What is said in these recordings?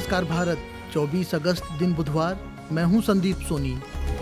नमस्कार भारत, 24 अगस्त दिन बुधवार। मैं हूं संदीप सोनी।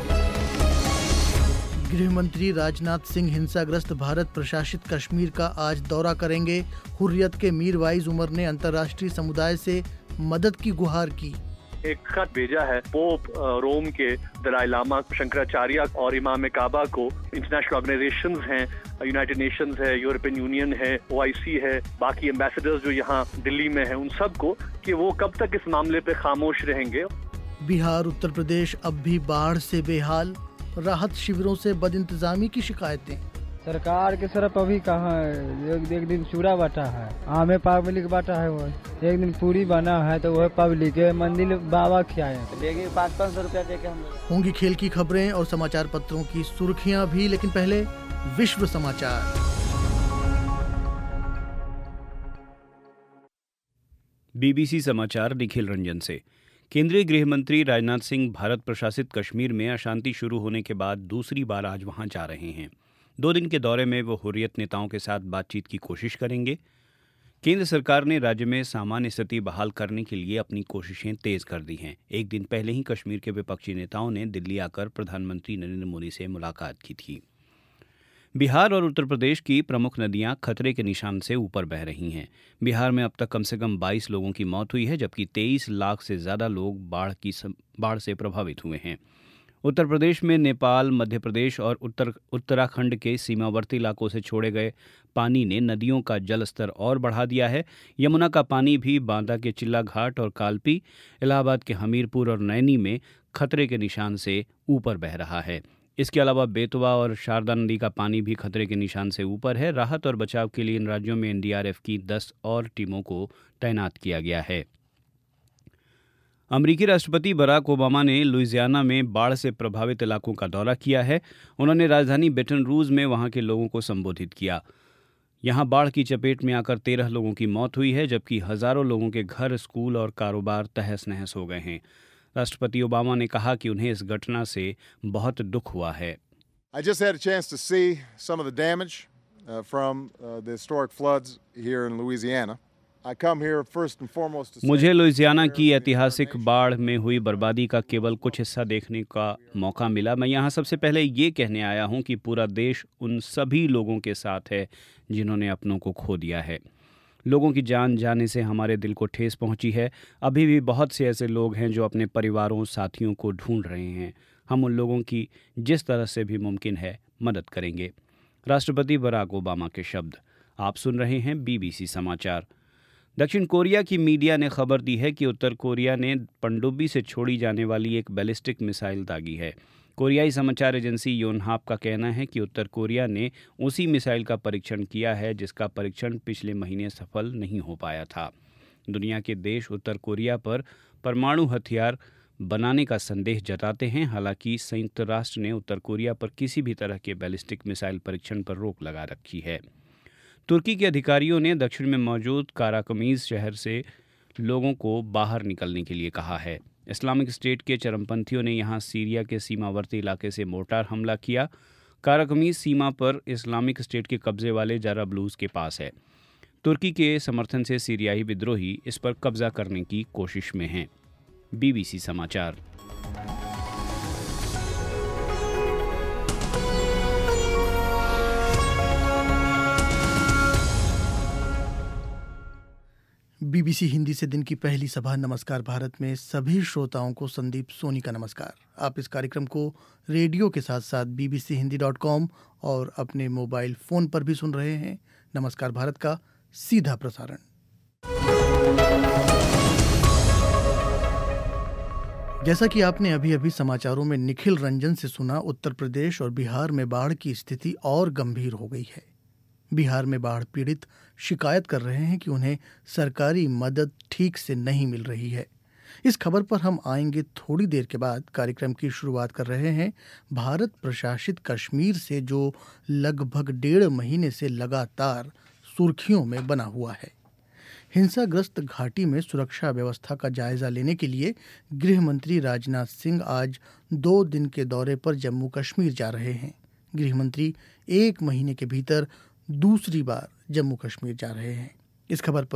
गृह मंत्री राजनाथ सिंह हिंसाग्रस्त भारत प्रशासित कश्मीर का आज दौरा करेंगे। हुर्रियत के मीरवाइज उमर ने अंतर्राष्ट्रीय समुदाय से मदद की गुहार की। एक खत भेजा है पोप रोम के दलाई लामा शंकराचार्य और इमाम काबा को। इंटरनेशनल ऑर्गेनाइजेशंस हैं, यूनाइटेड नेशंस है, यूरोपियन यूनियन है, OIC है, बाकी एम्बेसडर्स जो यहाँ दिल्ली में हैं, उन सबको कि वो कब तक इस मामले पे खामोश रहेंगे। बिहार उत्तर प्रदेश अब भी बाढ़ से बेहाल, राहत शिविरों से बदइंतजामी की शिकायतें। सरकार के तरफ अभी कहाँ है, एक दिन चूड़ा बांटा है, आमे पब्लिक बांटा है, वो एक दिन पूरी बना है तो वह पब्लिक है, मंदिर बाबा खिलाए देखिए 500-500 रुपया देके हम होंगी खेल की खबरें और समाचार पत्रों की सुर्खियां भी, लेकिन पहले विश्व समाचार। BBC समाचार निखिल रंजन से। केंद्रीय गृह मंत्री राजनाथ सिंह भारत प्रशासित कश्मीर में अशांति शुरू होने के बाद दूसरी बार आज वहां जा रहे हैं। 2 दिन के दौरे में वो हुर्रियत नेताओं के साथ बातचीत की कोशिश करेंगे। केंद्र सरकार ने राज्य में सामान्य स्थिति बहाल करने के लिए अपनी कोशिशें तेज कर दी हैं। एक दिन पहले ही कश्मीर के विपक्षी नेताओं ने दिल्ली आकर प्रधानमंत्री नरेंद्र मोदी से मुलाकात की थी। बिहार और उत्तर प्रदेश की प्रमुख नदियां खतरे के निशान से ऊपर बह रही हैं। बिहार में अब तक कम से कम 22 लोगों की मौत हुई है, जबकि 23 लाख से ज़्यादा लोग बाढ़ से प्रभावित हुए हैं। उत्तर प्रदेश में नेपाल, मध्य प्रदेश और उत्तराखंड के सीमावर्ती इलाकों से छोड़े गए पानी ने नदियों का जल स्तर और बढ़ा दिया है। यमुना का पानी भी बांदा के चिल्ला घाट और कालपी, इलाहाबाद के हमीरपुर और नैनी में खतरे के निशान से ऊपर बह रहा है। इसके अलावा बेतवा और शारदा नदी का पानी भी खतरे के निशान से ऊपर है। राहत और बचाव के लिए इन राज्यों में NDRF की 10 और टीमों को तैनात किया गया है। अमेरिकी राष्ट्रपति बराक ओबामा ने लुइसियाना में बाढ़ से प्रभावित इलाकों का दौरा किया है। उन्होंने राजधानी बेटन रूज में वहां के लोगों को संबोधित किया। यहां बाढ़ की चपेट में आकर 13 लोगों की मौत हुई है, जबकि हजारों लोगों के घर, स्कूल और कारोबार तहस नहस हो गए हैं। राष्ट्रपति ओबामा ने कहा कि उन्हें इस घटना से बहुत दुख हुआ है। I just had a chance to see some of the damage from the historic floods here in Louisiana. I come here first and foremost to say मुझे लुइसियाना की ऐतिहासिक बाढ़ में हुई बर्बादी का केवल कुछ हिस्सा देखने का मौका मिला। मैं यहाँ सबसे पहले ये कहने आया हूँ कि पूरा देश उन सभी लोगों के साथ है जिन्होंने अपनों को खो दिया है। लोगों की जान जाने से हमारे दिल को ठेस पहुंची है। अभी भी बहुत से ऐसे लोग हैं जो अपने परिवारों, साथियों को ढूंढ रहे हैं। हम उन लोगों की जिस तरह से भी मुमकिन है मदद करेंगे। राष्ट्रपति बराक ओबामा के शब्द। आप सुन रहे हैं BBC समाचार। दक्षिण कोरिया की मीडिया ने खबर दी है कि उत्तर कोरिया ने पनडुब्बी से छोड़ी जाने वाली एक बैलिस्टिक मिसाइल दागी है। कोरियाई समाचार एजेंसी योनहाप का कहना है कि उत्तर कोरिया ने उसी मिसाइल का परीक्षण किया है जिसका परीक्षण पिछले महीने सफल नहीं हो पाया था। दुनिया के देश उत्तर कोरिया पर परमाणु हथियार बनाने का संदेह जताते हैं। हालांकि संयुक्त राष्ट्र ने उत्तर कोरिया पर किसी भी तरह के बैलिस्टिक मिसाइल परीक्षण पर रोक लगा रखी है। तुर्की के अधिकारियों ने दक्षिण में मौजूद काराकमीज शहर से लोगों को बाहर निकलने के लिए कहा है। इस्लामिक स्टेट के चरमपंथियों ने यहां सीरिया के सीमावर्ती इलाके से मोर्टार हमला किया। काराकमीज सीमा पर इस्लामिक स्टेट के कब्जे वाले जाराब्लूज के पास है। तुर्की के समर्थन से सीरियाई विद्रोही इस पर कब्जा करने की कोशिश में हैं। BBC समाचार। BBC हिंदी से दिन की पहली सभा नमस्कार भारत में सभी श्रोताओं को संदीप सोनी का नमस्कार। आप इस कार्यक्रम को रेडियो के साथ साथ bbchindi.com और अपने मोबाइल फ़ोन पर भी सुन रहे हैं। नमस्कार भारत का सीधा प्रसारण। जैसा कि आपने अभी अभी समाचारों में निखिल रंजन से सुना, उत्तर प्रदेश और बिहार में बाढ़ की स्थिति और गंभीर हो गई है। बिहार में बाढ़ पीड़ित शिकायत कर रहे हैं कि उन्हें सरकारी मदद ठीक से नहीं मिल रही है। इस खबर पर हम आएंगे थोड़ी देर के बाद। कार्यक्रम की शुरुआत कर रहे हैं भारत प्रशासित कश्मीर से, जो लगभग 1.5 महीने से लगातार सुर्खियों में बना हुआ है। हिंसाग्रस्त घाटी में सुरक्षा व्यवस्था का जायजा लेने के लिए गृह मंत्री राजनाथ सिंह आज 2 दिन के दौरे पर जम्मू कश्मीर जा रहे हैं। गृह मंत्री 1 महीने के भीतर दूसरी बार जम्मू कश्मीर जा रहे हैं। इस खबर पर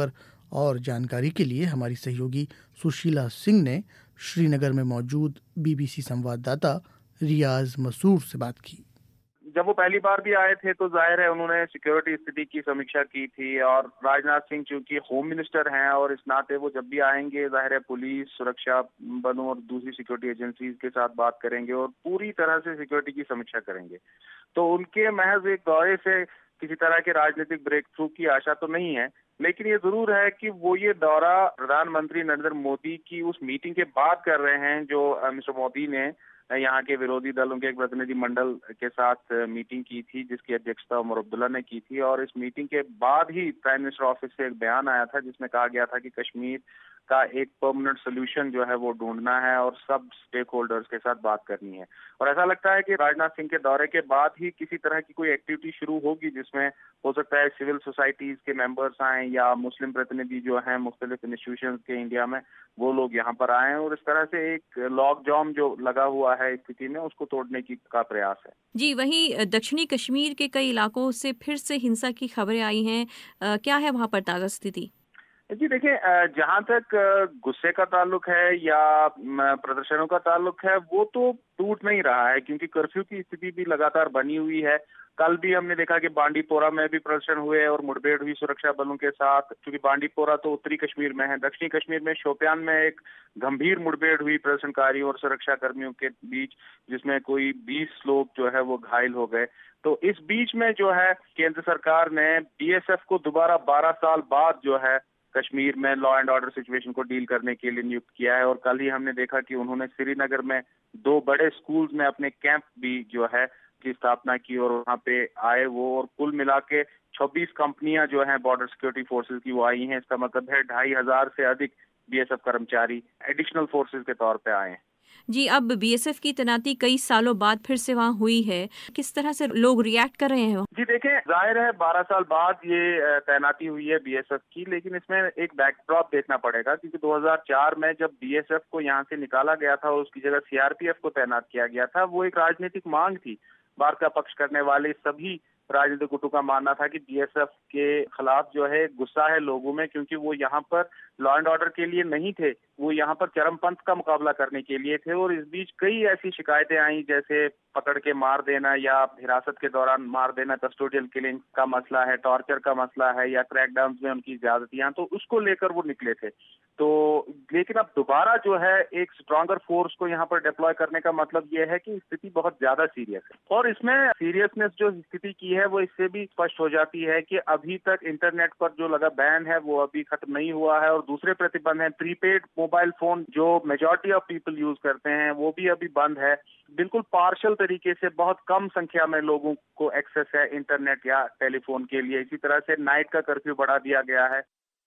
और जानकारी के लिए हमारी सहयोगी सुशीला सिंह ने श्रीनगर में मौजूद बीबीसी संवाददाता रियाज मसूर से बात की। जब वो पहली बार भी आए थे तो जाहिर है उन्होंने सिक्योरिटी स्थिति की समीक्षा की थी, और राजनाथ सिंह चूंकि होम मिनिस्टर हैं और इस नाते वो जब भी आएंगे जाहिर है पुलिस, सुरक्षा बलों और दूसरी सिक्योरिटी एजेंसीज के साथ बात करेंगे और पूरी तरह से सिक्योरिटी की समीक्षा करेंगे। तो उनके महज एक दौरे से किसी तरह के राजनीतिक ब्रेक थ्रू की आशा तो नहीं है, लेकिन ये जरूर है कि वो ये दौरा प्रधानमंत्री नरेंद्र मोदी की उस मीटिंग के बाद कर रहे हैं जो मिस्टर मोदी ने यहाँ के विरोधी दलों के एक प्रतिनिधि मंडल के साथ मीटिंग की थी, जिसकी अध्यक्षता उमर अब्दुल्ला ने की थी। और इस मीटिंग के बाद ही प्राइम मिनिस्टर ऑफिस से एक बयान आया था जिसमें कहा गया था कि कश्मीर का एक परमानेंट सोल्यूशन जो है वो ढूंढना है और सब स्टेक होल्डर्स के साथ बात करनी है। और ऐसा लगता है कि राजनाथ सिंह के दौरे के बाद ही किसी तरह की कोई एक्टिविटी शुरू होगी जिसमें हो सकता है सिविल सोसाइटीज के मेंबर्स आए या मुस्लिम प्रतिनिधि जो हैं मुख्तलिफ इंस्टीट्यूशन के इंडिया में वो लोग यहाँ पर आए और इस तरह से एक लॉक जॉम जो लगा हुआ है स्थिति में उसको तोड़ने की का प्रयास है। जी, वहीं दक्षिणी कश्मीर के कई इलाकों से फिर से हिंसा की खबरें आई हैं, क्या है वहाँ पर ताज़ा स्थिति? जी देखिए, जहाँ तक गुस्से का ताल्लुक है या प्रदर्शनों का ताल्लुक है वो तो टूट नहीं रहा है, क्योंकि कर्फ्यू की स्थिति भी लगातार बनी हुई है। कल भी हमने देखा कि बांडीपोरा में भी प्रदर्शन हुए और मुठभेड़ हुई सुरक्षा बलों के साथ, क्योंकि बांडीपोरा तो उत्तरी कश्मीर में है। दक्षिणी कश्मीर में शोपियान में एक गंभीर मुठभेड़ हुई प्रदर्शनकारियों और सुरक्षा कर्मियों के बीच, जिसमें कोई 20 लोग जो है वो घायल हो गए। तो इस बीच में जो है केंद्र सरकार ने बीएसएफ को दोबारा 12 साल बाद जो है कश्मीर में लॉ एंड ऑर्डर सिचुएशन को डील करने के लिए नियुक्त किया है। और कल ही हमने देखा कि उन्होंने श्रीनगर में 2 बड़े स्कूल्स में अपने कैंप भी जो है की स्थापना की और वहाँ पे आए वो, और कुल मिला के 26 कंपनियां जो हैं बॉर्डर सिक्योरिटी फोर्सेज की वो आई हैं। इसका मतलब है 2500 से अधिक बीएसएफ कर्मचारी एडिशनल फोर्सेज के तौर पे आए हैं। जी, अब बीएसएफ की तैनाती कई सालों बाद फिर से वहाँ हुई है, किस तरह से लोग रिएक्ट कर रहे हैं? जी देखें, जाहिर है 12 साल बाद ये तैनाती हुई है बीएसएफ की, लेकिन इसमें एक बैकड्रॉप देखना पड़ेगा, क्योंकि 2004 में जब बीएसएफ को यहाँ से निकाला गया था और उसकी जगह सीआरपीएफ को तैनात किया गया था, वो एक राजनीतिक मांग थी। भारत का पक्ष करने वाले सभी राजनीतिक गुटों का मानना था कि बीएसएफ के खिलाफ जो है गुस्सा है लोगों में, क्योंकि वो यहाँ पर लॉ एंड ऑर्डर के लिए नहीं थे, वो यहाँ पर चरमपंथ का मुकाबला करने के लिए थे। और इस बीच कई ऐसी शिकायतें आई, जैसे पकड़ के मार देना या हिरासत के दौरान मार देना, कस्टोडियल किलिंग का मसला है, टॉर्चर का मसला है या क्रैकडाउन में उनकी ज्यादतियां, तो उसको लेकर वो निकले थे। तो लेकिन अब दोबारा जो है एक स्ट्रॉन्गर फोर्स को यहाँ पर डिप्लॉय करने का मतलब ये है कि स्थिति बहुत ज्यादा सीरियस है। और इसमें सीरियसनेस जो स्थिति की है वो इससे भी स्पष्ट हो जाती है कि अभी तक इंटरनेट पर जो लगा बैन है वो अभी खत्म नहीं हुआ है, और दूसरे प्रतिबंध हैं प्रीपेड मोबाइल फोन जो मेजॉरिटी ऑफ पीपल यूज करते हैं वो भी अभी बंद है। बिल्कुल पार्शल तरीके से बहुत कम संख्या में लोगों को एक्सेस है इंटरनेट या टेलीफोन के लिए। इसी तरह से नाइट का कर्फ्यू बढ़ा दिया गया है।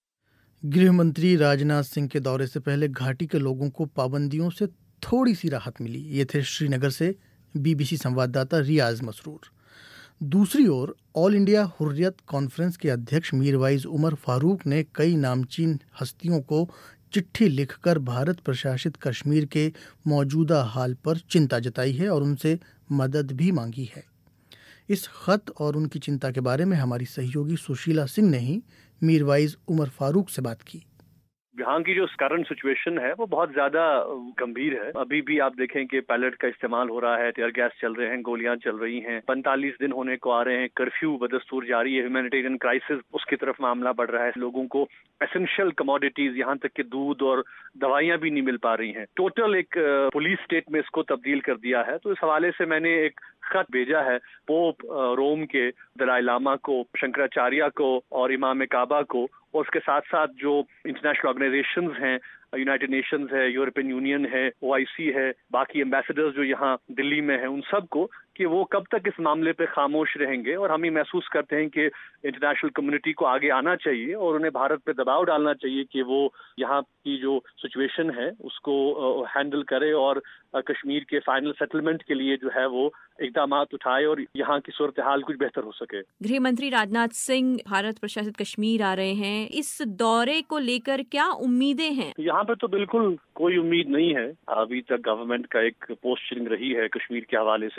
गृह मंत्री राजनाथ सिंह के दौरे से पहले घाटी के लोगों को पाबंदियों से थोड़ी सी राहत मिली। ये थे श्रीनगर से बीबीसी संवाददाता रियाज मसरूर। दूसरी ओर ऑल इंडिया हुर्रियत कॉन्फ्रेंस के अध्यक्ष मीरवाइज उमर फारूक ने कई नामचीन हस्तियों को चिट्ठी लिखकर भारत प्रशासित कश्मीर के मौजूदा हाल पर चिंता जताई है और उनसे मदद भी मांगी है। इस खत और उनकी चिंता के बारे में हमारी सहयोगी सुशीला सिंह ने ही मीरवाइज उमर फारूक से बात की। यहाँ की जो करंट सिचुएशन है वो बहुत ज्यादा गंभीर है। अभी भी आप देखें कि पैलेट का इस्तेमाल हो रहा है, टीयर गैस चल रहे हैं, गोलियां चल रही हैं, 45 दिन होने को आ रहे हैं, कर्फ्यू बदस्तूर जारी है, ह्यूमैनिटेरियन क्राइसिस उसकी तरफ मामला बढ़ रहा है। लोगों को एसेंशियल कमोडिटीज यहाँ तक कि दूध और दवाइयां भी नहीं मिल पा रही हैं। टोटल एक पुलिस स्टेट में इसको तब्दील कर दिया है। तो इस हवाले से मैंने एक खत भेजा है पोप रोम के दलाई लामा को, शंकराचार्य को और इमाम काबा को, और उसके साथ साथ जो इंटरनेशनल ऑर्गेनाइजेशंस हैं, यूनाइटेड नेशंस है, यूरोपियन यूनियन है, ओआईसी है, बाकी एम्बेसडर्स जो यहाँ दिल्ली में हैं, उन सबको कि वो कब तक इस मामले पे खामोश रहेंगे। और हम ये महसूस करते हैं कि इंटरनेशनल कम्युनिटी को आगे आना चाहिए और उन्हें भारत पे दबाव डालना चाहिए कि वो यहाँ की जो सिचुएशन है उसको हैंडल करे और कश्मीर के फाइनल सेटलमेंट के लिए जो है वो इकदाम उठाए और यहाँ की सूरत हाल कुछ बेहतर हो सके। गृह मंत्री राजनाथ सिंह भारत प्रशासित कश्मीर आ रहे हैं, इस दौरे को लेकर क्या उम्मीदें हैं? यहाँ पे तो बिल्कुल कोई उम्मीद नहीं है। अभी तक गवर्नमेंट का एक पोस्चरिंग रही है कश्मीर के हवाले से, जिस तरीके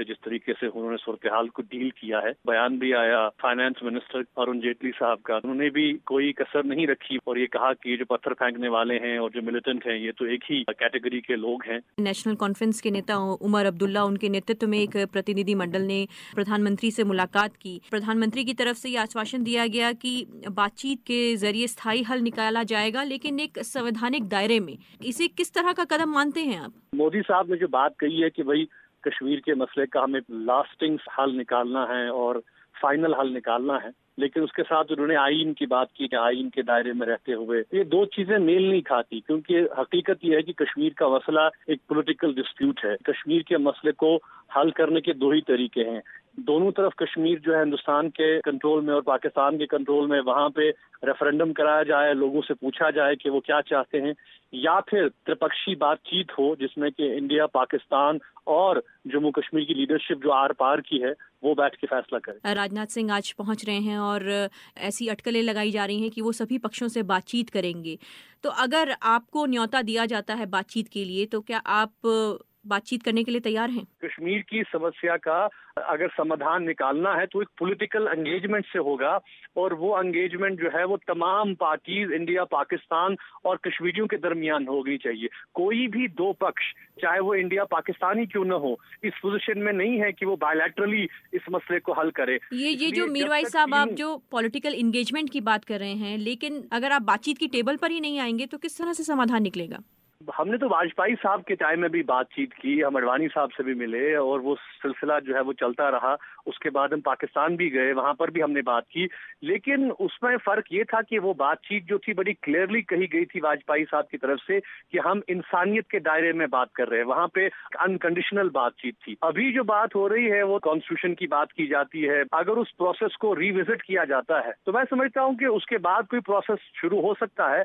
तरीके से उन्होंने सूरत हाल को डील किया है। बयान भी आया फाइनेंस मिनिस्टर अरुण जेटली साहब का, उन्होंने भी कोई कसर नहीं रखी और ये कहा कि ये जो पत्थर फेंकने वाले हैं और जो मिलिटेंट हैं ये तो एक ही कैटेगरी के लोग हैं। नेशनल कॉन्फ्रेंस के नेता उमर अब्दुल्ला, उनके नेतृत्व में एक प्रतिनिधि मंडल ने प्रधानमंत्री से मुलाकात की। प्रधानमंत्री की तरफ से ये आश्वासन दिया गया कि बातचीत के जरिए स्थायी हल निकाला जाएगा, लेकिन एक संवैधानिक दायरे में। इसे किस तरह का कदम मानते हैं आप? मोदी साहब ने जो बात कही है कि भाई कश्मीर के मसले का हमें लास्टिंग हल निकालना है और फाइनल हल निकालना है, लेकिन उसके साथ उन्होंने आईन की बात की कि आईन के दायरे में रहते हुए ये दो चीजें मेल नहीं खाती, क्योंकि हकीकत ये है कि कश्मीर का मसला एक पॉलिटिकल डिस्प्यूट है। कश्मीर के मसले को हल करने के दो ही तरीके हैं। दोनों तरफ कश्मीर जो है हिंदुस्तान के कंट्रोल में और पाकिस्तान के कंट्रोल में, वहां पे रेफरेंडम कराया जाए, लोगों से पूछा जाए कि वो क्या चाहते हैं, या फिर त्रिपक्षीय बातचीत हो जिसमें कि इंडिया, पाकिस्तान और जम्मू कश्मीर की लीडरशिप जो आर पार की है वो बैठ के फैसला करे। राजनाथ सिंह आज पहुंच रहे हैं और ऐसी अटकलें लगाई जा रही हैं कि वो सभी पक्षों से बातचीत करेंगे। तो अगर आपको न्योता दिया जाता है बातचीत के लिए, तो क्या आप बातचीत करने के लिए तैयार हैं? कश्मीर की समस्या का अगर समाधान निकालना है तो एक पॉलिटिकल एंगेजमेंट से होगा, और वो एंगेजमेंट जो है वो तमाम पार्टीज, इंडिया, पाकिस्तान और कश्मीरियों के दरमियान होनी चाहिए। कोई भी दो पक्ष, चाहे वो इंडिया पाकिस्तान ही क्यों न हो, इस पोजीशन में नहीं है कि वो बायलैटरली इस मसले को हल करे। ये जो मीरवाइज साहब, आप जो पॉलिटिकल एंगेजमेंट की बात कर रहे हैं, लेकिन अगर आप बातचीत की टेबल पर ही नहीं आएंगे तो किस तरह से समाधान निकलेगा? हमने तो वाजपेयी साहब के टाइम में भी बातचीत की, हम अडवाणी साहब से भी मिले और वो सिलसिला जो है वो चलता रहा। उसके बाद हम पाकिस्तान भी गए, वहां पर भी हमने बात की, लेकिन उसमें फर्क ये था कि वो बातचीत जो थी बड़ी क्लियरली कही गई थी वाजपेयी साहब की तरफ से कि हम इंसानियत के दायरे में बात कर रहे हैं। वहां पे अनकंडीशनल बातचीत थी। अभी जो बात हो रही है वो कॉन्स्टिट्यूशन की बात की जाती है। अगर उस प्रोसेस को रिविजिट किया जाता है तो मैं समझता हूँ कि उसके बाद कोई प्रोसेस शुरू हो सकता है।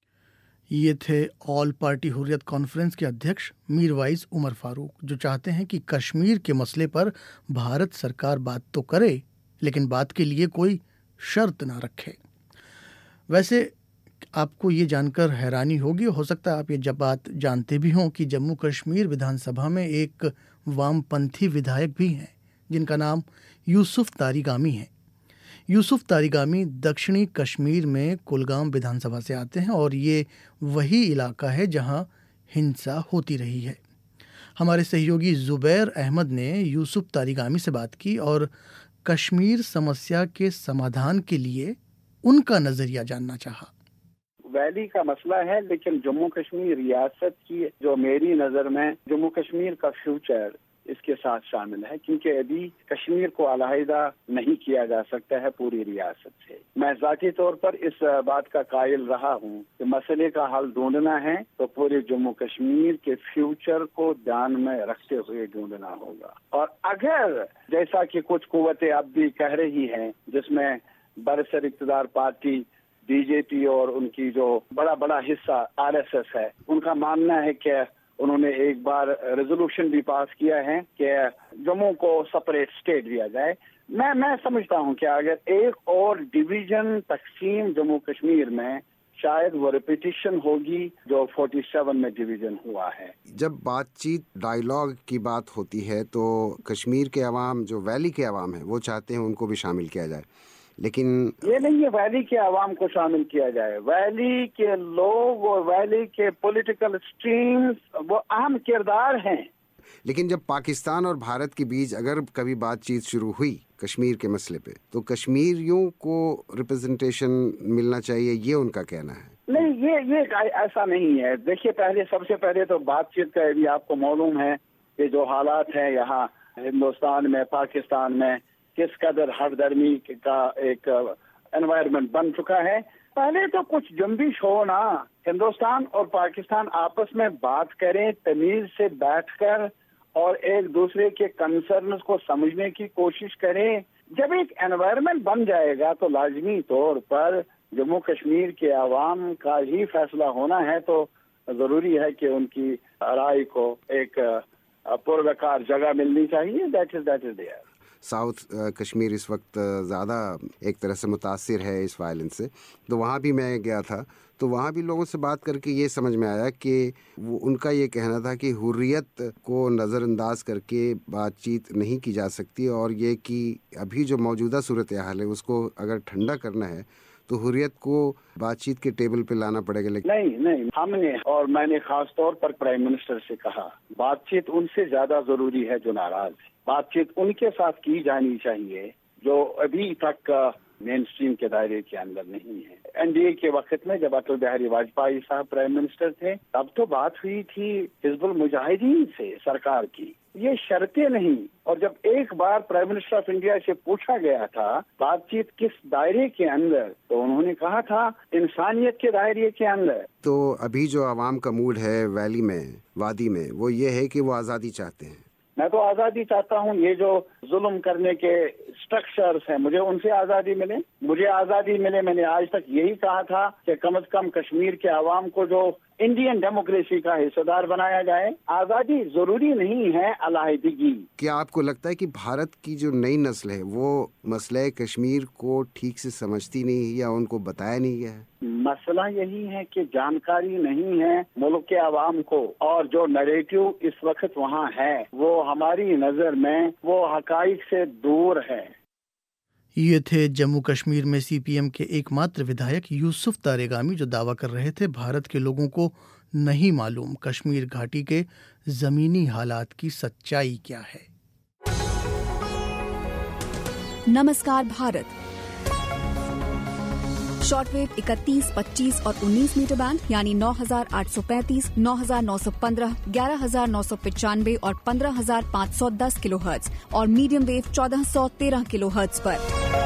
ये थे ऑल पार्टी हुर्रियत कॉन्फ्रेंस के अध्यक्ष मीरवाइज उमर फारूक, जो चाहते हैं कि कश्मीर के मसले पर भारत सरकार बात तो करे, लेकिन बात के लिए कोई शर्त ना रखे। वैसे आपको ये जानकर हैरानी होगी, हो सकता है आप ये जब बात जानते भी हों, कि जम्मू कश्मीर विधानसभा में एक वामपंथी विधायक भी हैं जिनका नाम यूसुफ तारिगामी है। यूसुफ तारिगामी दक्षिणी कश्मीर में कुलगाम विधानसभा से आते हैं और ये वही इलाका है जहां हिंसा होती रही है। हमारे सहयोगी जुबैर अहमद ने यूसुफ तारिगामी से बात की और कश्मीर समस्या के समाधान के लिए उनका नजरिया जानना चाहा। वैली का मसला है, लेकिन जम्मू कश्मीर रियासत की, जो मेरी नज़र में जम्मू कश्मीर का फ्यूचर इसके साथ शामिल है, क्योंकि अभी कश्मीर को अलहदा नहीं किया जा सकता है पूरी रियासत से। मैं ज़ाती तौर पर इस बात का कायल रहा हूँ कि मसले का हल ढूंढना है तो पूरे जम्मू कश्मीर के फ्यूचर को ध्यान में रखते हुए ढूंढना होगा। और अगर जैसा कि कुछ कुव्वतें अब भी कह रही हैं, जिसमें बरसर इक़्तिदार पार्टी बीजेपी और उनकी जो बड़ा हिस्सा RSS है, उनका मानना है कि उन्होंने एक बार रेजोल्यूशन भी पास किया है कि जम्मू को सेपरेट स्टेट दिया जाए। मैं समझता हूं कि अगर एक और डिवीजन तकसीम जम्मू कश्मीर में, शायद वो रिपीटिशन होगी जो 47 में डिवीजन हुआ है। जब बातचीत, डायलॉग की बात होती है तो कश्मीर के अवाम, जो वैली के अवाम है, वो चाहते हैं उनको भी शामिल किया जाए, लेकिन ये नहीं है वैली के आवाम को शामिल किया जाए। वैली के लोग और वैली के पॉलिटिकल स्ट्रीम्स वो अहम किरदार हैं। लेकिन जब पाकिस्तान और भारत के बीच अगर कभी बातचीत शुरू हुई कश्मीर के मसले पे, तो कश्मीरियों को रिप्रेजेंटेशन मिलना चाहिए, ये उनका कहना है। नहीं, ये ऐसा नहीं है। देखिए, सबसे पहले तो बातचीत का भी आपको मालूम है कि जो हालात हैं यहाँ हिंदुस्तान में, पाकिस्तान में, किस कदर हरदर्मी का एक एनवायरनमेंट बन चुका है। पहले तो कुछ जंबिश हो ना, हिंदुस्तान और पाकिस्तान आपस में बात करें तमीज से बैठकर और एक दूसरे के कंसर्न्स को समझने की कोशिश करें। जब एक एनवायरनमेंट बन जाएगा तो लाजमी तौर पर जम्मू कश्मीर के आवाम का ही फैसला होना है, तो जरूरी है कि उनकी राय को एक पुरवकार जगह मिलनी चाहिए। That is there. South Kashmir इस वक्त ज़्यादा एक तरह से मुतासिर है इस वायलेंस से, तो वहाँ भी मैं गया था। तो वहाँ भी लोगों से बात करके ये समझ में आया कि वो उनका ये कहना था कि हुर्रियत को नज़रअंदाज करके बातचीत नहीं की जा सकती, और ये कि अभी जो मौजूदा सूरत हाल है उसको अगर ठंडा करना है तो हुर्रियत को बातचीत के टेबल पे लाना पड़ेगा। लेकिन नहीं, हमने और मैंने खास तौर पर प्राइम मिनिस्टर से कहा, बातचीत उनसे ज्यादा जरूरी है जो नाराज है। बातचीत उनके साथ की जानी चाहिए जो अभी तक मेन स्ट्रीम के दायरे के अंदर नहीं है। एनडीए के वक्त में जब अटल बिहारी वाजपेयी साहब प्राइम मिनिस्टर थे तब तो बात हुई थी हिजबुल मुजाहिदीन से सरकार की, ये शर्तें नहीं। और जब एक बार प्राइम मिनिस्टर ऑफ इंडिया से पूछा गया था बातचीत किस दायरे के अंदर, तो उन्होंने कहा था इंसानियत के दायरे के अंदर। तो अभी जो आवाम का मूड है वैली में, वादी में, वो ये है कि वो आज़ादी चाहते हैं। मैं तो आज़ादी चाहता हूँ। ये जो जुल्म करने के स्ट्रक्चर्स हैं मुझे उनसे आज़ादी मिले, मुझे आज़ादी मिले। मैंने आज तक यही कहा था कि कम से कम कश्मीर के आवाम को जो इंडियन डेमोक्रेसी का हिस्सेदार बनाया जाए। आज़ादी जरूरी नहीं है अलहदगी। क्या आपको लगता है कि भारत की जो नई नस्ल है वो मसले कश्मीर को ठीक से समझती नहीं है या उनको बताया नहीं गया है? मसला यही है कि जानकारी नहीं है मुल्क के आवाम को, और जो नैरेटिव इस वक्त वहाँ है वो हमारी नजर में वो हकाइक से दूर है। ये थे जम्मू कश्मीर में सीपीएम के एकमात्र विधायक यूसुफ तारेगामी, जो दावा कर रहे थे भारत के लोगों को नहीं मालूम कश्मीर घाटी के जमीनी हालात की सच्चाई क्या है। नमस्कार भारत। शॉर्टवेव 31, 25 और 19 मीटर बैंड यानी 9835, 9915, 11995 और 15510 किलोहर्ट्ज और मीडियम वेव 1413 किलोहर्ट्ज पर।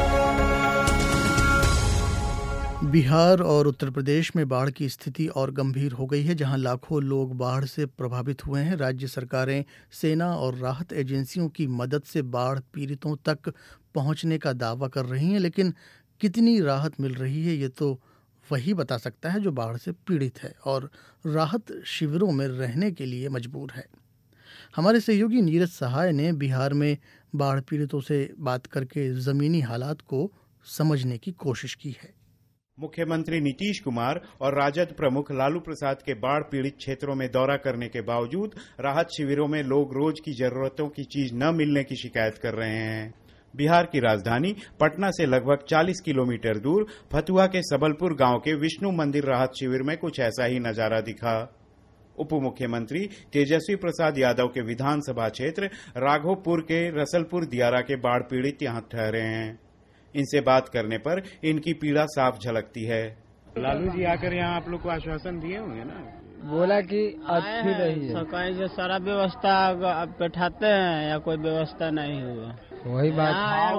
बिहार और उत्तर प्रदेश में बाढ़ की स्थिति और गंभीर हो गई है, जहां लाखों लोग बाढ़ से प्रभावित हुए हैं। राज्य सरकारें, सेना और राहत एजेंसियों की मदद से बाढ़ पीड़ितों तक पहुंचने का दावा कर रही हैं, लेकिन कितनी राहत मिल रही है ये तो वही बता सकता है जो बाढ़ से पीड़ित है और राहत शिविरों में रहने के लिए मजबूर है। हमारे सहयोगी नीरज सहाय ने बिहार में बाढ़ पीड़ितों से बात करके ज़मीनी हालात को समझने की कोशिश की है। मुख्यमंत्री नीतीश कुमार और राजद प्रमुख लालू प्रसाद के बाढ़ पीड़ित क्षेत्रों में दौरा करने के बावजूद राहत शिविरों में लोग रोज की जरूरतों की चीज न मिलने की शिकायत कर रहे हैं। बिहार की राजधानी पटना से लगभग 40 किलोमीटर दूर फतुहा के सबलपुर गांव के विष्णु मंदिर राहत शिविर में कुछ ऐसा ही नजारा दिखा। उप मुख्यमंत्री तेजस्वी प्रसाद यादव के विधानसभा क्षेत्र राघोपुर के रसलपुर दियारा के बाढ़ पीड़ित यहां ठहरे हैं। इनसे बात करने पर इनकी पीड़ा साफ झलकती है। लालू जी आकर यहाँ आप लोग को आश्वासन दिए होंगे ना? बोला कि अच्छी रही है, सरकारी जो सारा व्यवस्था बैठाते हैं या कोई व्यवस्था नहीं हुआ, वही बात।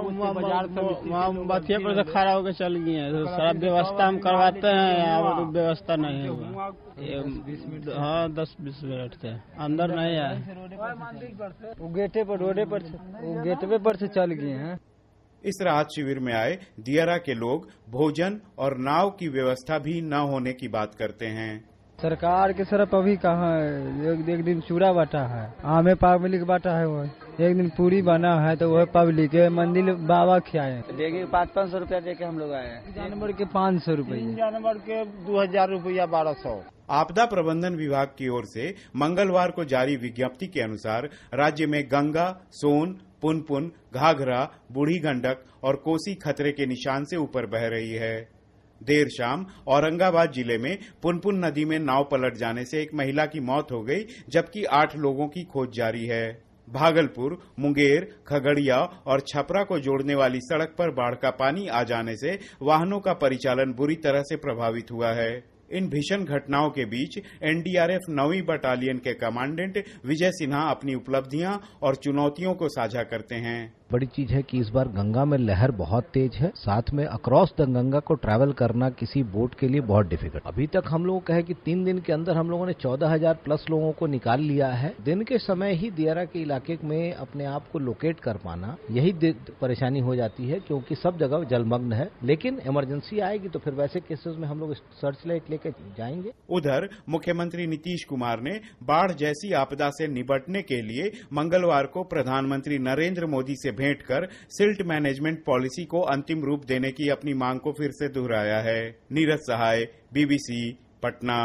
बथिया पर से खड़ा होकर चल गए हैं, तो सारा व्यवस्था हम करवाते हैं या वो व्यवस्था नहीं हुआ। हाँ 10-20 मिनट थे, अंदर नहीं आए। वो गेटे पर रोडे पर वो गेटवे पर से चल गए हैं। इस राहत शिविर में आए दियारा के लोग भोजन और नाव की व्यवस्था भी न होने की बात करते हैं। सरकार के तरफ अभी कहाँ है, एक दिन चूड़ा बांटा है, आमे पब्लिक बांटा है, वो एक दिन पूरी बना है, तो वह पब्लिक है मंदिर बाबा खियाए। देखिए 500 रुपया दे के हम लोग आए हैं। जानवर के 500 रुपये, जानवर के 2000 रुपया 1200। आपदा प्रबंधन विभाग की ओर से मंगलवार को जारी विज्ञप्ति के अनुसार राज्य में गंगा, सोन, पुनपुन, घाघरा, बूढ़ी गंडक और कोसी खतरे के निशान से ऊपर बह रही है। देर शाम औरंगाबाद जिले में पुनपुन नदी में नाव पलट जाने से एक महिला की मौत हो गई, जबकि 8 लोगों की खोज जारी है। भागलपुर, मुंगेर, खगड़िया और छपरा को जोड़ने वाली सड़क पर बाढ़ का पानी आ जाने से वाहनों का परिचालन बुरी तरह से प्रभावित हुआ है। इन भीषण घटनाओं के बीच एनडीआरएफ 9वीं बटालियन के कमांडेंट विजय सिन्हा अपनी उपलब्धियां और चुनौतियों को साझा करते हैं। बड़ी चीज है कि इस बार गंगा में लहर बहुत तेज है, साथ में अक्रॉस द गंगा को ट्रैवल करना किसी बोट के लिए बहुत डिफिकल्ट। अभी तक हम लोगों का है कि 3 दिन के अंदर हम लोगों ने 14,000 प्लस लोगों को निकाल लिया है। दिन के समय ही दियारा के इलाके में अपने आप को लोकेट कर पाना यही परेशानी हो जाती है, क्योंकि सब जगह जलमग्न है। लेकिन इमरजेंसी आएगी तो फिर वैसे केसेस में हम लोग सर्च लाइट लेकर जाएंगे। उधर मुख्यमंत्री नीतीश कुमार ने बाढ़ जैसी आपदा से निपटने के लिए मंगलवार को प्रधानमंत्री नरेंद्र मोदी से भेंट कर सिल्ट मैनेजमेंट पॉलिसी को अंतिम रूप देने की अपनी मांग को फिर से दोहराया है। नीरज सहाय, BBC, पटना।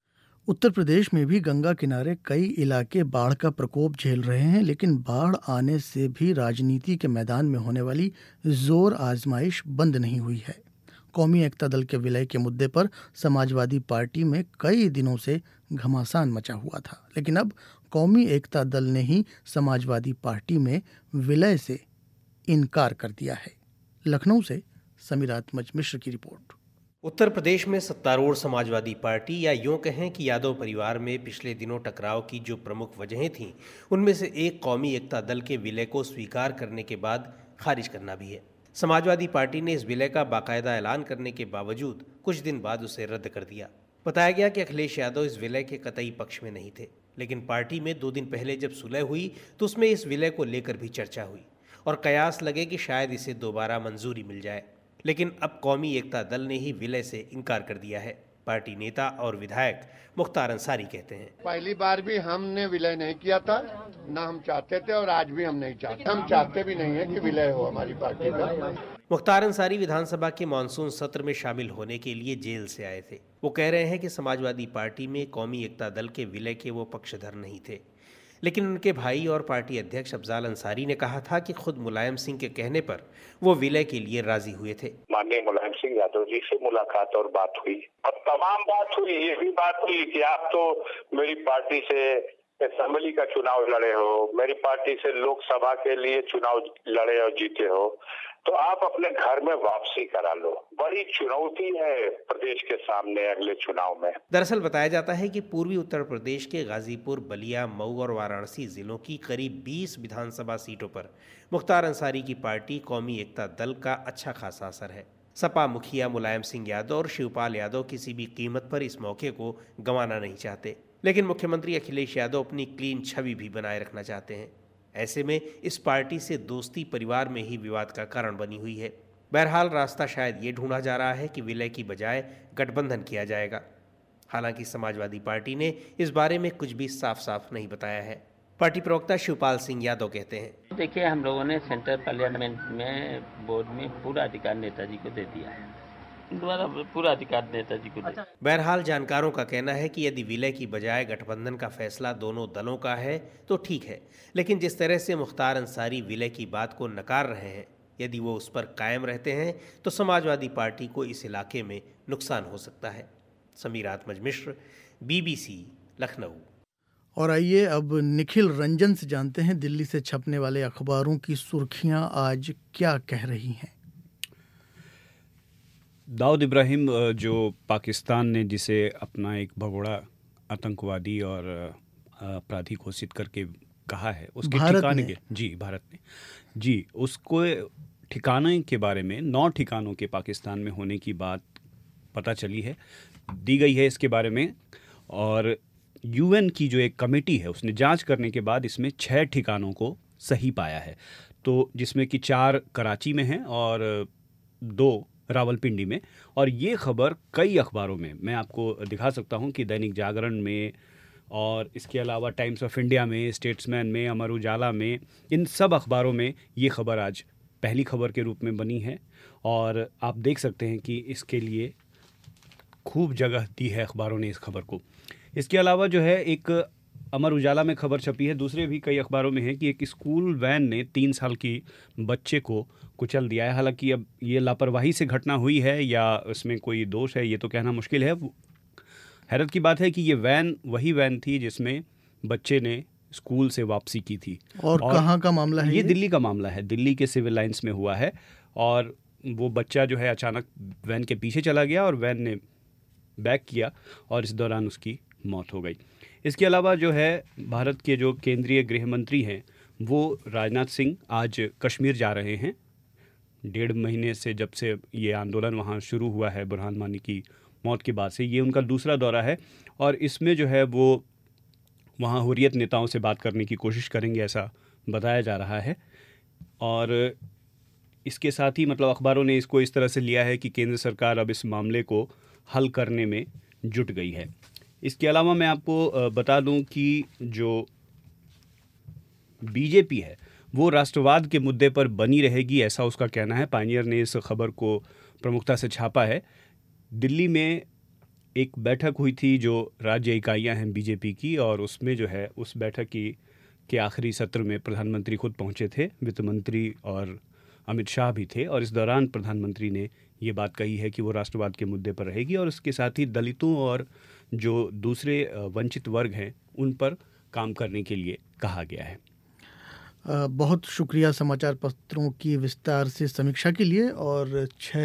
उत्तर प्रदेश में भी गंगा किनारे कई इलाके बाढ़ का प्रकोप झेल रहे हैं, लेकिन बाढ़ आने से भी राजनीति के मैदान में होने वाली जोर आजमाइश बंद नहीं हुई है। कौमी एकता दल के विलय के मुद्दे पर समाजवादी पार्टी में कई दिनों से घमासान मचा हुआ था, लेकिन अब कौमी एकता दल ने ही समाजवादी पार्टी में विलय से इनकार कर दिया है। लखनऊ से समीरात मिश्र की रिपोर्ट। उत्तर प्रदेश में सत्तारूढ़ समाजवादी पार्टी, या यूं कहें कि यादव परिवार में पिछले दिनों टकराव की जो प्रमुख वजहें थीं, उनमें से एक कौमी एकता दल के विलय को स्वीकार करने के बाद खारिज करना भी है। समाजवादी पार्टी ने इस विलय का बाकायदा ऐलान करने के बावजूद कुछ दिन बाद उसे रद्द कर दिया। बताया गया कि अखिलेश यादव इस विलय के कतई पक्ष में नहीं थे, लेकिन पार्टी में 2 दिन पहले जब सुलह हुई तो उसमें इस विलय को लेकर भी चर्चा हुई और कयास लगे कि शायद इसे दोबारा मंजूरी मिल जाए। लेकिन अब कौमी एकता दल ने ही विलय से इनकार कर दिया है। पार्टी नेता और विधायक मुख्तार अंसारी कहते हैं, पहली बार भी हमने विलय नहीं किया था, ना हम चाहते थे और आज भी हम नहीं चाहते। हम चाहते भी नहीं है कि विलय हो हमारी पार्टी का। मुख्तार अंसारी विधानसभा के मानसून सत्र में शामिल होने के लिए जेल से आए थे। वो कह रहे हैं कि समाजवादी पार्टी में कौमी एकता दल के विलय के वो पक्षधर नहीं थे, लेकिन उनके भाई और पार्टी अध्यक्ष अफजाल अंसारी ने कहा था कि खुद मुलायम सिंह के कहने पर वो विलय के लिए राजी हुए थे। माननीय मुलायम सिंह यादव जी से मुलाकात और बात हुई और तमाम बात हुई। ये भी बात हुई कि आप तो मेरी पार्टी से असेंबली का चुनाव लड़े हो, मेरी पार्टी से लोकसभा के लिए चुनाव लड़े और जीते हो, तो आप अपने घर में वापसी करा लो। बड़ी चुनौती है प्रदेश के सामने अगले चुनाव में। दरअसल बताया जाता है कि पूर्वी उत्तर प्रदेश के गाजीपुर, बलिया, मऊ और वाराणसी जिलों की करीब 20 विधानसभा सीटों पर मुख्तार अंसारी की पार्टी कौमी एकता दल का अच्छा खासा असर है। सपा मुखिया मुलायम सिंह यादव और शिवपाल यादव किसी भी कीमत पर इस मौके को गंवाना नहीं चाहते, लेकिन मुख्यमंत्री अखिलेश यादव अपनी क्लीन छवि भी बनाए रखना चाहते हैं। ऐसे में इस पार्टी से दोस्ती परिवार में ही विवाद का कारण बनी हुई है। बहरहाल रास्ता शायद ये ढूंढा जा रहा है कि विलय की बजाय गठबंधन किया जाएगा। हालांकि समाजवादी पार्टी ने इस बारे में कुछ भी साफ साफ नहीं बताया है। पार्टी प्रवक्ता शिवपाल सिंह यादव कहते हैं, देखिए, हम लोगों ने सेंट्रल पार्लियामेंट में बोर्ड में पूरा अधिकार नेताजी को दे दिया है, द्वारा पूरा अधिकार नेताजी को दे। बहरहाल जानकारों का कहना है कि यदि विलय की बजाय गठबंधन का फैसला दोनों दलों का है तो ठीक है, लेकिन जिस तरह से मुख्तार अंसारी विलय की बात को नकार रहे हैं, यदि वो उस पर कायम रहते हैं तो समाजवादी पार्टी को इस इलाके में नुकसान हो सकता है। समीरात मिश्र, BBC, लखनऊ। और आइए अब निखिल रंजन से जानते हैं दिल्ली से छपने वाले अखबारों की सुर्खियां आज क्या कह रही हैं। दाऊद इब्राहिम, जो पाकिस्तान ने जिसे अपना एक भगोड़ा आतंकवादी और अपराधी घोषित करके कहा है, उसके ठिकाने के भारत ने उसको ठिकाने के बारे में 9 ठिकानों के पाकिस्तान में होने की बात पता चली है, दी गई है इसके बारे में। और UN की जो एक कमेटी है उसने जांच करने के बाद इसमें 6 ठिकानों को सही पाया है, तो जिसमें कि 4 कराची में हैं और 2 रावलपिंडी में। और ये खबर कई अखबारों में मैं आपको दिखा सकता हूँ कि दैनिक जागरण में और इसके अलावा टाइम्स ऑफ इंडिया में, स्टेट्समैन में, अमर उजाला में, इन सब अखबारों में ये खबर आज पहली खबर के रूप में बनी है। और आप देख सकते हैं कि इसके लिए खूब जगह दी है अखबारों ने इस खबर को। इसके अलावा जो है एक अमर उजाला में खबर छपी है, दूसरे भी कई अखबारों में है कि एक स्कूल वैन ने 3 साल की बच्चे को कुचल दिया है। हालांकि अब ये लापरवाही से घटना हुई है या उसमें कोई दोष है ये तो कहना मुश्किल है। हैरत की बात है कि ये वैन वही वैन थी जिसमें बच्चे ने स्कूल से वापसी की थी। और कहाँ का मामला है? ये दिल्ली का मामला है, दिल्ली के सिविल लाइंस में हुआ है। और वो बच्चा जो है अचानक वैन के पीछे चला गया और वैन ने बैक किया और इस दौरान उसकी मौत हो गई। इसके अलावा जो है भारत के जो केंद्रीय गृह मंत्री हैं वो राजनाथ सिंह आज कश्मीर जा रहे हैं। 1.5 महीने से जब से ये आंदोलन वहाँ शुरू हुआ है बुरहान वानी की मौत के बाद से, ये उनका दूसरा दौरा है। और इसमें जो है वो वहाँ हुर्रियत नेताओं से बात करने की कोशिश करेंगे, ऐसा बताया जा रहा है। और इसके साथ ही मतलब अखबारों ने इसको इस तरह से लिया है कि केंद्र सरकार अब इस मामले को हल करने में जुट गई है। इसके अलावा मैं आपको बता दूं कि जो बीजेपी है वो राष्ट्रवाद के मुद्दे पर बनी रहेगी, ऐसा उसका कहना है। पायनियर ने इस खबर को प्रमुखता से छापा है। दिल्ली में एक बैठक हुई थी जो राज्य इकाइयां हैं बीजेपी की, और उसमें जो है उस बैठक के आखिरी सत्र में प्रधानमंत्री खुद पहुंचे थे, वित्त मंत्री और अमित शाह भी थे, और इस दौरान प्रधानमंत्री ने ये बात कही है कि वो राष्ट्रवाद के मुद्दे पर रहेगी और उसके साथ ही दलितों और जो दूसरे वंचित वर्ग हैं उन पर काम करने के लिए कहा गया है। बहुत शुक्रिया समाचार पत्रों की विस्तार से समीक्षा के लिए। और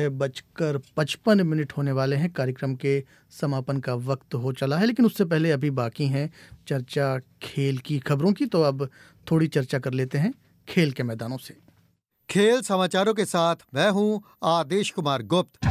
6:55 होने वाले हैं, कार्यक्रम के समापन का वक्त हो चला है, लेकिन उससे पहले अभी बाकी हैं चर्चा खेल की खबरों की, तो अब थोड़ी चर्चा कर लेते हैं खेल के मैदानों से। खेल समाचारों के साथ मैं हूं आदेश कुमार गुप्त।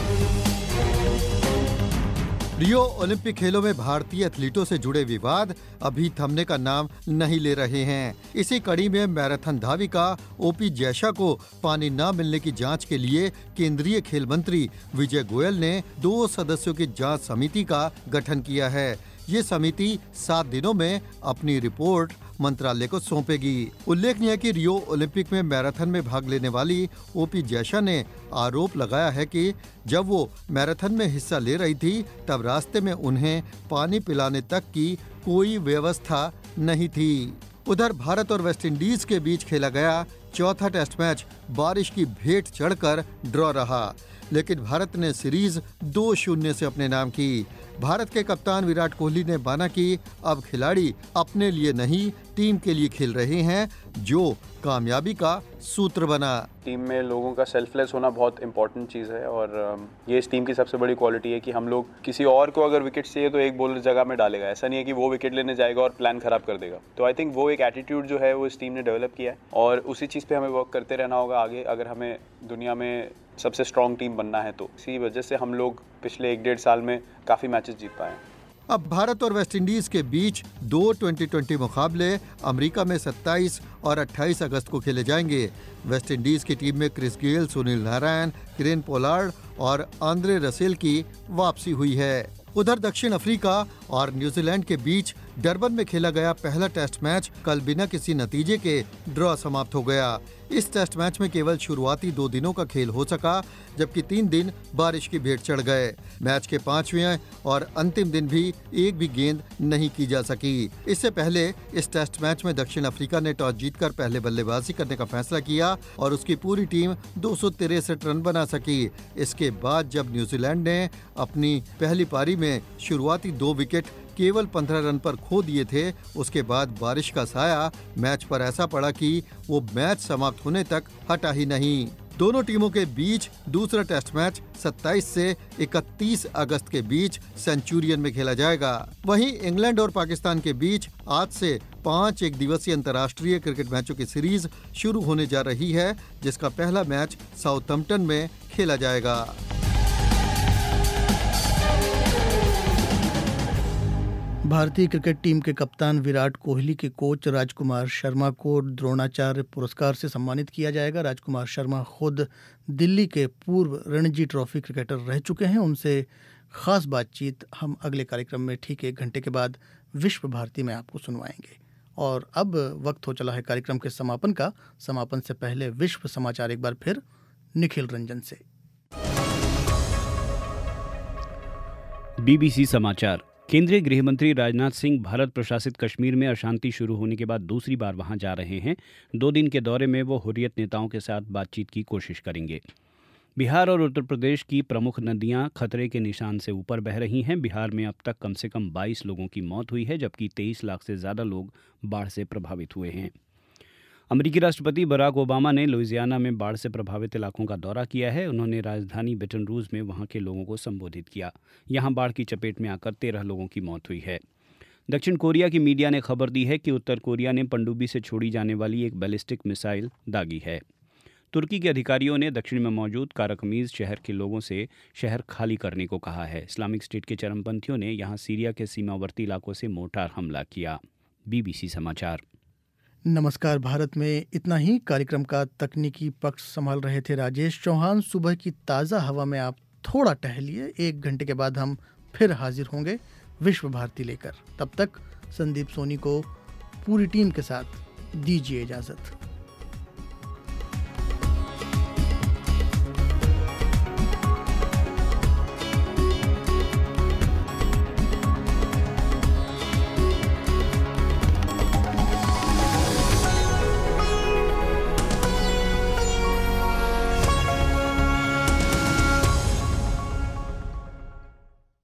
रियो ओलंपिक खेलों में भारतीय एथलीटों से जुड़े विवाद अभी थमने का नाम नहीं ले रहे हैं। इसी कड़ी में मैराथन धाविका ओपी जैशा को पानी न मिलने की जांच के लिए केंद्रीय खेल मंत्री विजय गोयल ने 2 सदस्यों की जांच समिति का गठन किया है। ये समिति 7 दिनों में अपनी रिपोर्ट मंत्रालय को सौंपेगी। उल्लेखनीय है कि रियो ओलंपिक में मैराथन में भाग लेने वाली ओपी जैशा ने आरोप लगाया है कि जब वो मैराथन में हिस्सा ले रही थी तब रास्ते में उन्हें पानी पिलाने तक की कोई व्यवस्था नहीं थी। उधर भारत और वेस्टइंडीज के बीच खेला गया चौथा टेस्ट मैच बारिश की भेंट चढ़कर ड्रॉ रहा, लेकिन भारत ने सीरीज 2-0 से अपने नाम की। भारत के कप्तान विराट कोहली ने माना कि अब खिलाड़ी अपने लिए नहीं टीम के लिए खेल रहे हैं, जो कामयाबी का सूत्र बना। टीम में लोगों का सेल्फलेस होना बहुत इंपॉर्टेंट चीज़ है और ये इस टीम की सबसे बड़ी क्वालिटी है कि हम लोग किसी और को अगर विकेट चाहिए तो एक बॉलर जगह में डालेगा। ऐसा नहीं है कि वो विकेट लेने जाएगा और प्लान खराब कर देगा। तो आई थिंक वो एक एटीट्यूड जो है वो इस टीम ने डेवलप किया है और उसी चीज़ पे हमें वर्क करते रहना होगा आगे, अगर हमें दुनिया में सबसे स्ट्रॉन्ग टीम बनना है। तो इसी वजह से हम लोग पिछले 1-1.5 साल में काफ़ी मैचेस जीत पाए हैं। अब भारत और वेस्टइंडीज के बीच 2 2020 मुकाबले अमेरिका में 27 और 28 अगस्त को खेले जाएंगे। वेस्टइंडीज की टीम में Chris Gayle, Sunil Narine, Kieron Pollard और आंद्रे रसेल की वापसी हुई है। उधर दक्षिण अफ्रीका और न्यूजीलैंड के बीच डरबन में खेला गया पहला टेस्ट मैच कल बिना किसी नतीजे के ड्रॉ समाप्त हो गया। इस टेस्ट मैच में केवल शुरुआती 2 दिनों का खेल हो सका, जबकि 3 दिन बारिश की भेंट चढ़ गए। मैच के 5वें और अंतिम दिन भी एक भी गेंद नहीं की जा सकी। इससे पहले इस टेस्ट मैच में दक्षिण अफ्रीका ने टॉस जीतकर पहले बल्लेबाजी करने का फैसला किया और उसकी पूरी टीम 263 रन बना सकी। इसके बाद जब न्यूजीलैंड ने अपनी पहली पारी में शुरुआती 2 विकेट केवल 15 रन पर खो दिए थे, उसके बाद बारिश का साया मैच पर ऐसा पड़ा कि वो मैच समाप्त होने तक हटा ही नहीं। दोनों टीमों के बीच दूसरा टेस्ट मैच 27 से 31 अगस्त के बीच सेंचुरियन में खेला जाएगा। वहीं इंग्लैंड और पाकिस्तान के बीच आज से 5 एक दिवसीय अंतर्राष्ट्रीय क्रिकेट मैचों की सीरीज शुरू होने जा रही है, जिसका पहला मैच साउथहैम्पटन में खेला जाएगा। भारतीय क्रिकेट टीम के कप्तान विराट कोहली के कोच राजकुमार शर्मा को द्रोणाचार्य पुरस्कार से सम्मानित किया जाएगा। राजकुमार शर्मा खुद दिल्ली के पूर्व रणजी ट्रॉफी क्रिकेटर रह चुके हैं। उनसे खास बातचीत हम अगले कार्यक्रम में ठीक 1 घंटे के बाद विश्व भारती में आपको सुनवाएंगे। और अब वक्त हो चला है कार्यक्रम के समापन का। समापन से पहले विश्व समाचार एक बार फिर निखिल रंजन से। बीबीसी समाचार। केंद्रीय गृह मंत्री राजनाथ सिंह भारत प्रशासित कश्मीर में अशांति शुरू होने के बाद दूसरी बार वहां जा रहे हैं। 2 दिन के दौरे में वो हुर्रियत नेताओं के साथ बातचीत की कोशिश करेंगे। बिहार और उत्तर प्रदेश की प्रमुख नदियां खतरे के निशान से ऊपर बह रही हैं। बिहार में अब तक कम से कम 22 लोगों की मौत हुई है, जबकि 23 लाख से ज़्यादा लोग बाढ़ से प्रभावित हुए हैं। अमेरिकी राष्ट्रपति बराक ओबामा ने लुइजियाना में बाढ़ से प्रभावित इलाकों का दौरा किया है। उन्होंने राजधानी बैटन रूज में वहां के लोगों को संबोधित किया। यहां बाढ़ की चपेट में आकर 13 लोगों की मौत हुई है। दक्षिण कोरिया की मीडिया ने खबर दी है कि उत्तर कोरिया ने पनडुब्बी से छोड़ी जाने वाली एक बैलिस्टिक मिसाइल दागी है। तुर्की के अधिकारियों ने दक्षिण में मौजूद काराकमीज शहर के लोगों से शहर खाली करने को कहा है। इस्लामिक स्टेट के चरमपंथियों ने यहां सीरिया के सीमावर्ती इलाकों से मोर्टार हमला किया। बीबीसी समाचार। नमस्कार भारत में इतना ही। कार्यक्रम का तकनीकी पक्ष संभाल रहे थे राजेश चौहान। सुबह की ताज़ा हवा में आप थोड़ा टहलिए। 1 घंटे के बाद हम फिर हाजिर होंगे विश्व भारती लेकर। तब तक संदीप सोनी को पूरी टीम के साथ दीजिए इजाज़त।